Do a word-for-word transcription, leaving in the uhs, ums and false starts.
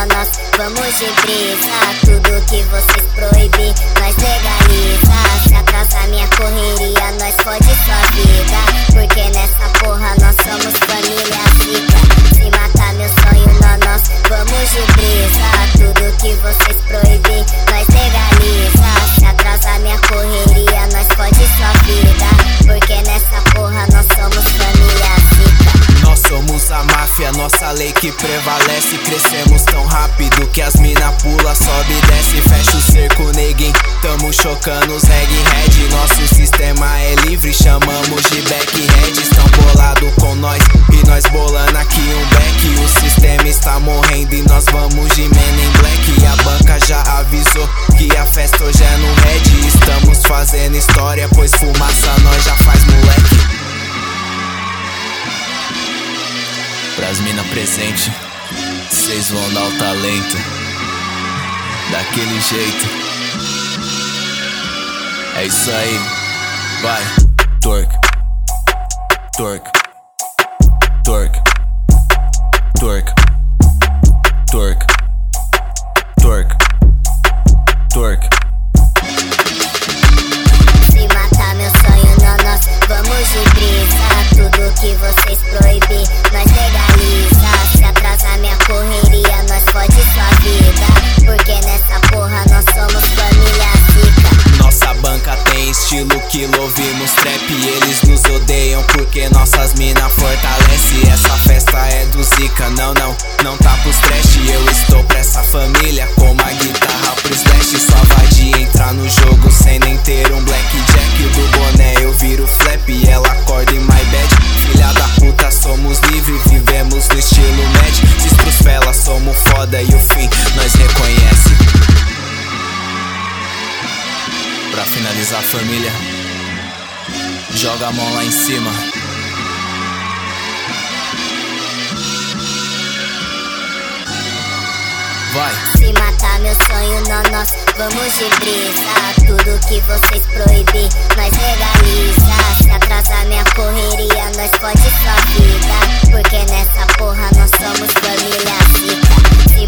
nós vamos de brisa. Tudo que vocês proibir, nós legaliza. Se atrasar minha correria, nós fode sua vida, porque nessa porra nós somos família zica. Se matar meu sonho, não, nós vamos de brisa. Tudo que vocês proibir, nós legaliza. Se atrasar minha correria, nós fode sua vida, porque nessa porra nós somos família zica. Nós somos a máfia, nossa lei que prevalece. Crescemos tão rápido que as mina pula, sobe e desce. Fecha o cerco, neguinho, tamo chocando os egghead. Nosso sistema é livre, chamamos de backhead. Estão bolado com nós e nós bolando aqui um back. O sistema está morrendo e nós vamos de Men in Black. E a banca já avisou que a festa hoje é no Red. Estamos fazendo história, pois fumaça nós já faz moleque. Pras mina presente, cês vão dar o talento daquele jeito. É isso aí, vai. Twerk, twerk, twerk, twerk, twerk, twerk, twerk. Se matar meu sonho, não, nós vamos de brisa. Tudo que vocês proibir, nós legaliza. Se atrasar minha correria, nós fode sua vida, porque nessa porra nós somos família zica. Nossa banca tem estilo que ouvimos trap. E eles nos odeiam porque nossas mina fortalece. Essa festa é do zica, não, não, não tá pros trash. Eu estou pra essa família como a guitarra pro slash. Só vai de entrar no jogo sem nem ter um blackjack. Do boné eu viro flap e ela acorda em my bed. Filha da puta, somos livres, vivemos no estilo mad. Diz pros fela, somos foda e o fim nós reconhece. Pra finalizar, família, joga a mão lá em cima. Vai. Se matar meu sonho, não, nós vamos de brisa. Tudo que vocês proibir, nós legaliza. Se atrasar minha correria, nós fode sua vida, porque nessa porra nós somos família zica. Se